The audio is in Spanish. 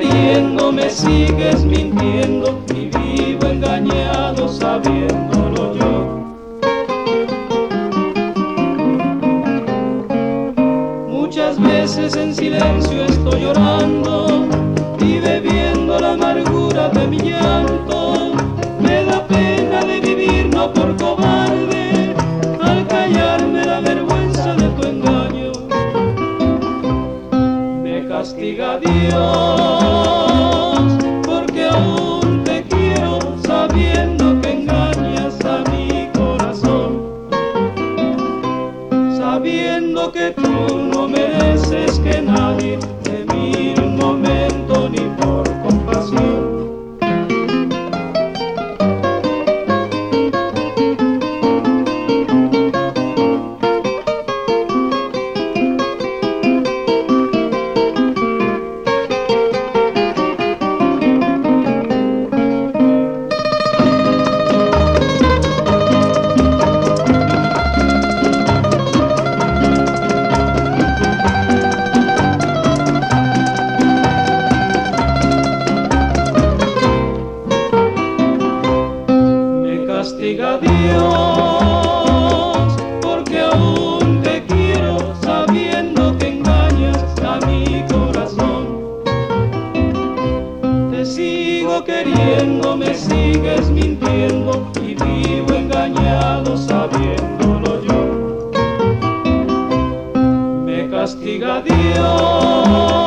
queriendo me sigues mintiendo y vivo engañado sabiéndolo yo. Muchas veces en silencio estoy llorando y bebiendo la amargura de mi llanto. Me da pena de vivir, no por cobarde, al callarme la vergüenza de tu engaño. Me castiga Dios porque aún te quiero, sabiendo que engañas a mi corazón, sabiendo que tú no mereces que nadie te mire un momento ni por compasión. Castiga Dios porque aún te quiero, sabiendo que engañas a mi corazón. Te sigo queriendo, me sigues mintiendo y vivo engañado sabiéndolo yo. Me castiga Dios